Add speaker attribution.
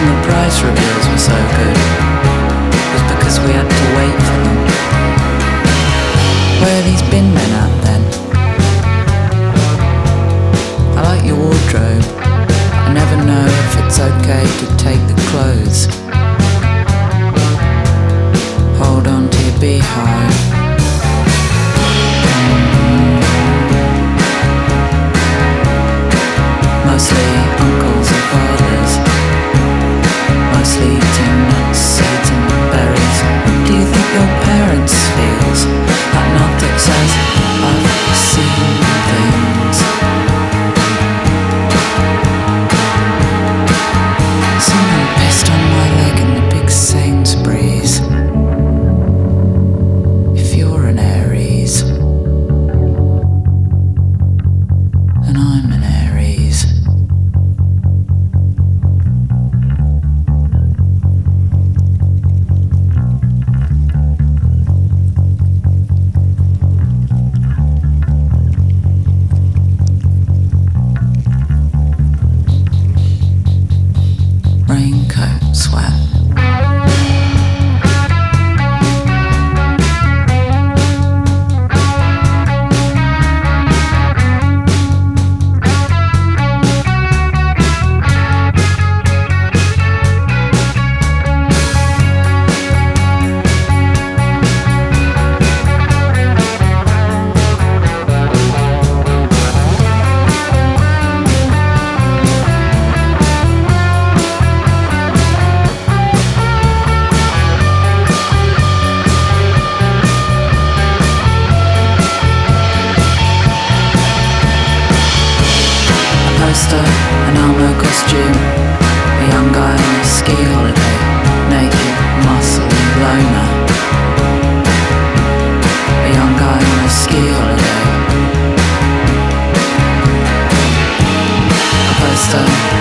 Speaker 1: reason the price reveals were so good was because we had to wait for them. Where have these bin men at then? I like your wardrobe. I never know if it's okay to take the clothes. Hold on to your beehive. Mostly uncles and fathers, mostly eating nuts, eating berries. Do you think your parents feels that nut that says I've seen things? Someone pissed on my leg in the big Sainsbury's. If you're an Aries, and I'm an Aries. Raincoat sweat. An Elmo costume, a young guy on a ski holiday, naked, muscly, loner. A young guy on a ski holiday. A poster.